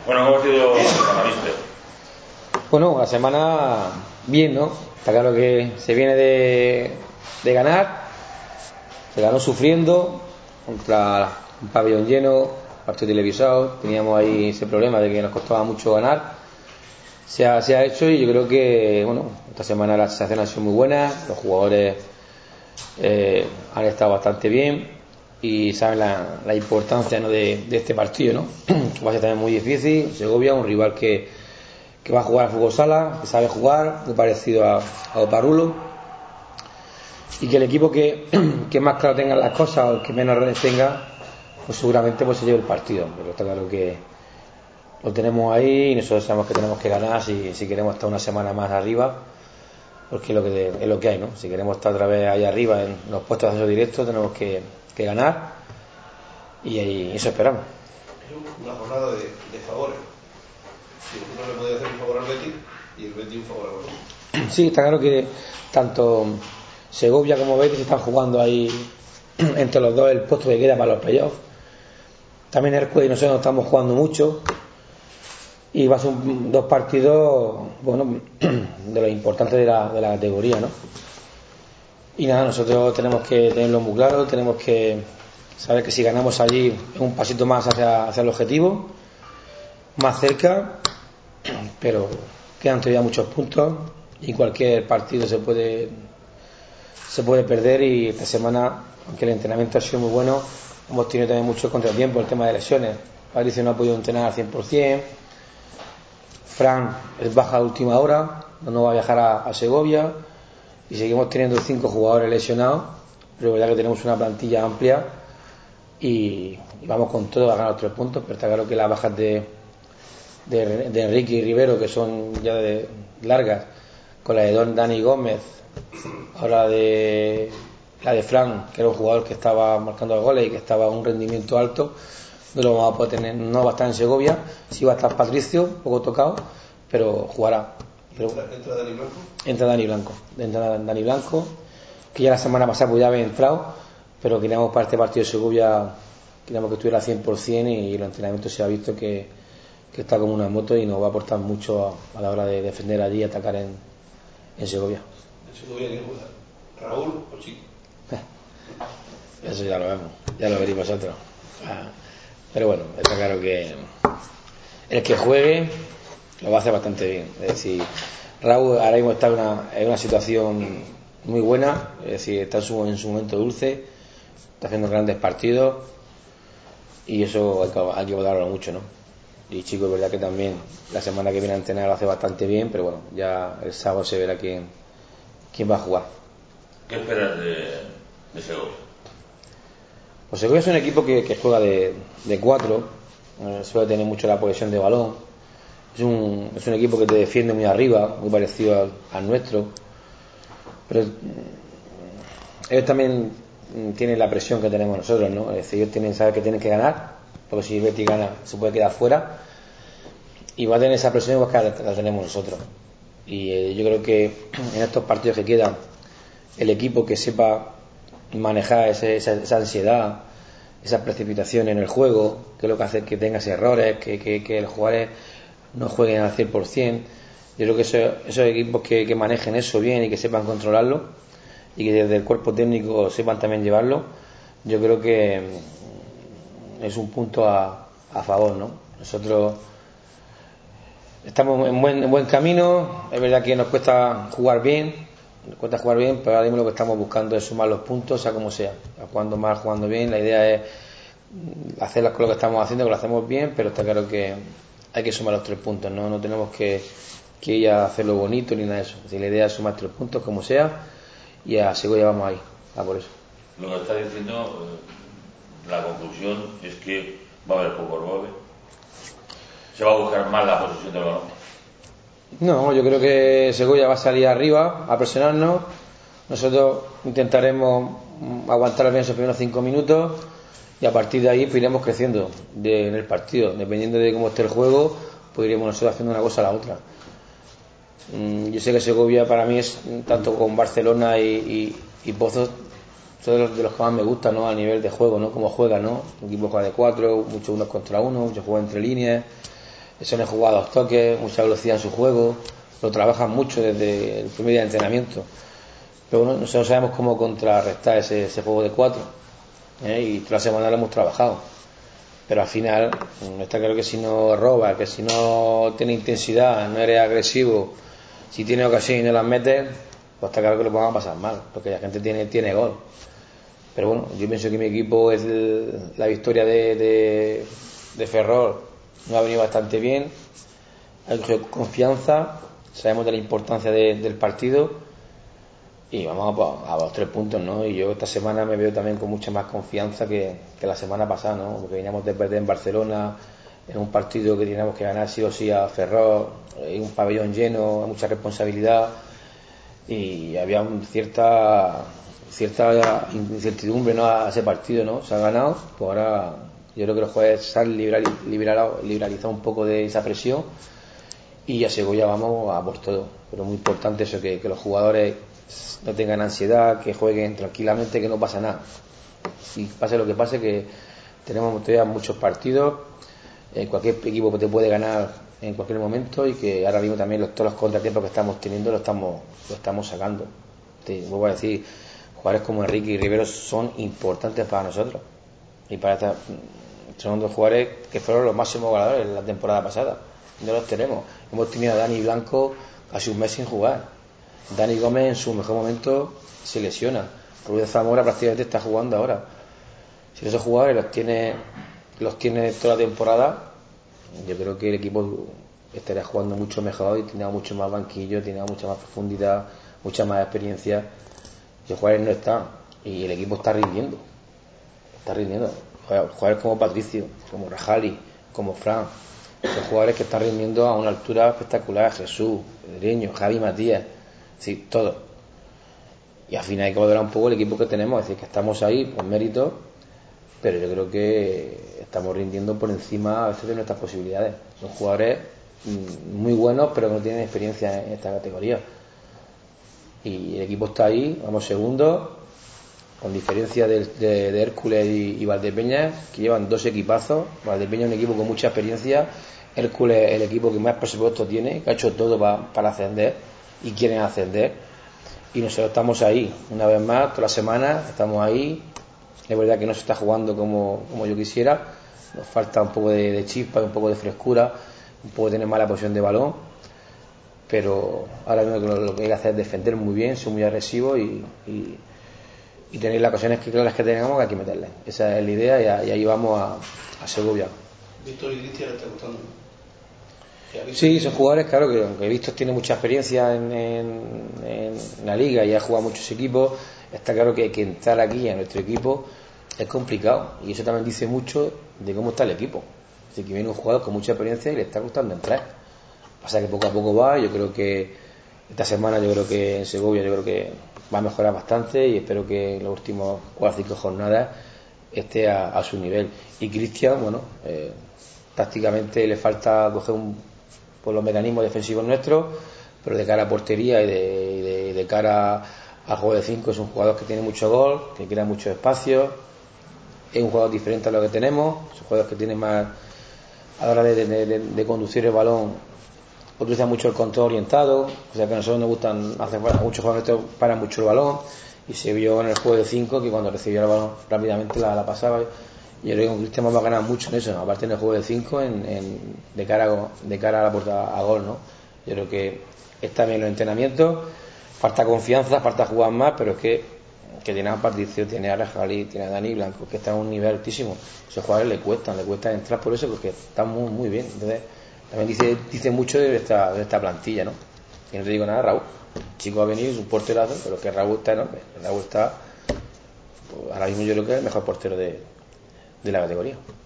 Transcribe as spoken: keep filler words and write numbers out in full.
Bueno, ¿cómo ha sido la semana, mister? Bueno, la semana bien, ¿no? Está claro que se viene de, de ganar, se ganó sufriendo contra un pabellón lleno, partido televisado, teníamos ahí ese problema de que nos costaba mucho ganar. Se ha, se ha hecho y yo creo que, bueno, esta semana las sensaciones han sido muy buenas, los jugadores eh, han estado bastante bien y saben la, la importancia, ¿no?, de, de este partido, ¿no? Va a ser también muy difícil. Segovia, un rival que, que va a jugar a fútbol sala, que sabe jugar, muy parecido a, a Oparulo, y que el equipo que, que más claro tenga las cosas o el que menos errores tenga, pues seguramente pues se lleve el partido. Pero está claro que lo tenemos ahí y nosotros sabemos que tenemos que ganar si, si queremos estar una semana más arriba, porque es lo que, es lo que hay, ¿no? Si queremos estar otra vez ahí arriba en los puestos de acceso directo, tenemos que, que ganar, y, y eso esperamos. Es una jornada de, de favores. Si uno le puede hacer un favor al Betis y el Betis un favor al Betis. Sí, está claro que tanto Segovia como Betis están jugando ahí entre los dos el puesto que queda para los playoffs. También Hércules y nosotros estamos jugando mucho y va a ser un, dos partidos, bueno, de lo importante de la, de la categoría, ¿no? Y nada, nosotros tenemos que tenerlo muy claro, tenemos que saber que si ganamos allí es un pasito más hacia, hacia el objetivo, más cerca, pero quedan todavía muchos puntos y cualquier partido se puede se puede perder. Y esta semana, aunque el entrenamiento ha sido muy bueno, hemos tenido también mucho contratiempo, el tema de lesiones. Patricio no ha podido entrenar al cien por ciento, Fran es baja de última hora, no va a viajar a, a Segovia, y seguimos teniendo cinco jugadores lesionados, pero es verdad que tenemos una plantilla amplia y, y vamos con todo a ganar los tres puntos. Pero está claro que las bajas de, de, de Enrique y Rivero, que son ya de largas, con la de Don Dani Gómez, ahora de la de Fran, que era un jugador que estaba marcando goles y que estaba a un rendimiento alto, no lo vamos a poder tener, no va a estar en Segovia. Sí va a estar Patricio, un poco tocado, pero jugará. Pero, ¿Entra, ¿Entra Dani Blanco? Entra Dani Blanco, entra Dani Blanco, que ya la semana pasada pues ya había entrado, pero queríamos para este partido de Segovia, queríamos que estuviera al cien por ciento, y el entrenamiento se ha visto que, que está como una moto y nos va a aportar mucho a, a la hora de defender allí y atacar en, en Segovia. ¿En Segovia quién juega? ¿Raúl o Chico? Eso ya lo vemos, ya lo veréis vosotros. Pero bueno, está claro que el que juegue lo va a hacer bastante bien. Es decir, Raúl ahora mismo está en una, en una situación muy buena, es decir, está en su, en su momento dulce, está haciendo grandes partidos y eso hay que, hay que valorarlo mucho, ¿no? Y Chico, es verdad que también la semana que viene a entrenar lo hace bastante bien, pero bueno, ya el sábado se verá quién, quién va a jugar. ¿Qué esperas de, de Segovia? Pues Segovia es un equipo que, que juega de, de cuatro, eh, suele tener mucho la posesión de balón, es un, es un equipo que te defiende muy arriba, muy parecido al, al nuestro, pero mm, ellos también mm, tienen la presión que tenemos nosotros, ¿no? Es decir, ellos tienen, saben que tienen que ganar, porque si Betis gana se puede quedar fuera, y va a tener esa presión porque la, la tenemos nosotros. Y eh, yo creo que en estos partidos que quedan, el equipo que sepa manejar ese, esa, esa ansiedad, esa precipitación en el juego, que es lo que hace que tengas errores, que, que, que los jugadores no jueguen al cien por ciento. Yo creo que eso, esos equipos que, que manejen eso bien y que sepan controlarlo y que desde el cuerpo técnico sepan también llevarlo, yo creo que es un punto a, a favor, ¿no? Nosotros estamos en buen, en buen camino. Es verdad que nos cuesta jugar bien, nos cuesta jugar bien, pero ahora mismo lo que estamos buscando es sumar los puntos, sea como sea, jugando mal, jugando bien. La idea es hacer lo que estamos haciendo, que lo hacemos bien, pero está claro que hay que sumar los tres puntos, no, no tenemos que, que ir a hacerlo bonito ni nada de eso. Si la idea es sumar tres puntos como sea, y a Segovia vamos ahí, a por eso. Lo que está diciendo, la conclusión es que va a haber poco robe, se va a buscar más la posesión del balón. No, yo creo que Segovia va a salir arriba a presionarnos. Nosotros intentaremos aguantar bien esos primeros cinco minutos y a partir de ahí pues iremos creciendo de, en el partido. Dependiendo de cómo esté el juego, pues iremos nosotros haciendo una cosa a la otra. Yo sé que Segovia para mí es, tanto con Barcelona y, y, y Pozos, son de los, de los que más me gustan, ¿no? A nivel de juego, ¿no? Cómo juega, ¿no? Un equipo juega de cuatro, muchos unos contra uno, muchos juegan entre líneas. Eso han jugado a dos toques, mucha velocidad en su juego, lo trabajan mucho desde el primer día de entrenamiento. Pero bueno, nosotros sabemos cómo contrarrestar ese, ese juego de cuatro, ¿eh? Y toda la semana lo hemos trabajado. Pero al final, está claro que si no robas, que si no tienes intensidad, no eres agresivo, si tienes ocasión y no las metes, pues está claro que lo vamos a pasar mal, porque la gente tiene, tiene gol. Pero bueno, yo pienso que mi equipo es el, la victoria de, de, de Ferrol, nos ha venido bastante bien, hay confianza, sabemos de la importancia de, del partido y vamos a, a los tres puntos, ¿no? Y yo esta semana me veo también con mucha más confianza que, que la semana pasada, ¿no? Porque veníamos de perder en Barcelona, en un partido que teníamos que ganar sí o sí a Ferrol, en un pabellón lleno, mucha responsabilidad y había un cierta cierta incertidumbre, ¿no?, a ese partido, ¿no? Se ha ganado, pues ahora yo creo que los jugadores se han liberalizado, liberalizado un poco de esa presión y a Segovia vamos a por todo. Pero es muy importante eso, que, que los jugadores no tengan ansiedad, que jueguen tranquilamente, que no pasa nada. Y pase lo que pase, que tenemos todavía muchos partidos, eh, cualquier equipo te puede ganar en cualquier momento y que ahora mismo también los, todos los contratiempos que estamos teniendo lo estamos, lo estamos sacando. Te vuelvo a decir, jugadores como Enrique y Rivero son importantes para nosotros y para esta, son dos jugadores que fueron los máximos goleadores la temporada pasada. No los tenemos. Hemos tenido a Dani Blanco casi un mes sin jugar. Dani Gómez en su mejor momento se lesiona. Rubén Zamora prácticamente está jugando ahora. Si esos jugadores los tiene los tiene toda la temporada, yo creo que el equipo estaría jugando mucho mejor y tendría mucho más banquillo, tendría mucha más profundidad, mucha más experiencia. Y los jugadores no están y el equipo está rindiendo. Está rindiendo. Jugadores como Patricio, como Rajali, como Fran, son jugadores que están rindiendo a una altura espectacular. Jesús, Pedreño, Javi Matías, sí, todo. Y al final hay que valorar un poco el equipo que tenemos, es decir, que estamos ahí por mérito, pero yo creo que estamos rindiendo por encima a veces de nuestras posibilidades. Son jugadores muy buenos, pero que no tienen experiencia en esta categoría. Y el equipo está ahí, vamos segundos, con diferencia de, de, de Hércules y, y Valdepeñas, que llevan dos equipazos. Valdepeñas es un equipo con mucha experiencia, Hércules el equipo que más presupuesto tiene, que ha hecho todo pa, para ascender y quieren ascender, y nosotros estamos ahí una vez más, todas las semanas estamos ahí. Es verdad que no se está jugando como, como yo quisiera, nos falta un poco de, de chispa, un poco de frescura, un poco de tener mala posición de balón, pero ahora mismo lo, lo que hay que hacer es defender muy bien, ser muy agresivo y, y, y tener las ocasiones que claras que tengamos que hay que meterlas. Esa es la idea y, y ahí vamos a, a Segovia. Víctor y Cristian le está gustando. Sí, son jugadores, claro, que aunque Víctor tiene mucha experiencia en, en, en la liga y ha jugado muchos equipos, está claro que, que entrar aquí a nuestro equipo es complicado y eso también dice mucho de cómo está el equipo. Así que viene un jugador con mucha experiencia y le está gustando entrar. Pasa que poco a poco va, yo creo que esta semana yo creo que en Segovia yo creo que va a mejorar bastante y espero que en las últimas cuatro o cinco jornadas esté a, a su nivel. Y Cristian, bueno, eh, tácticamente le falta coger un por los mecanismos defensivos nuestros, pero de cara a portería y de, y de, de cara al juego de cinco es un jugador que tiene mucho gol, que crea mucho espacio, es un jugador diferente a lo que tenemos, es un jugador que tiene más a la hora de, de, de, de conducir el balón, utiliza mucho el control orientado, o sea que a nosotros nos gustan hacer muchos jugadores paran mucho el balón y se vio en el juego de cinco que cuando recibía el balón rápidamente la, la pasaba. Y yo creo que con Cristian vamos a ganar mucho en eso, aparte en el juego de cinco en, en, de cara a, de cara a la puerta a gol, ¿no? Yo creo que está bien los entrenamientos, falta confianza, falta jugar más, pero es que, que tiene a Patricio, tiene a Rajali, tiene a Dani Blanco, que están a un nivel altísimo. Esos jugadores le cuestan, le cuesta entrar por eso, porque están muy, muy bien. Entonces, también dice, dice mucho de esta, de esta plantilla, ¿no? Y no te digo nada, Raúl. El chico ha venido, es un porterazo, pero que Raúl está enorme. Raúl está, pues, ahora mismo yo creo que es el mejor portero de de la categoría.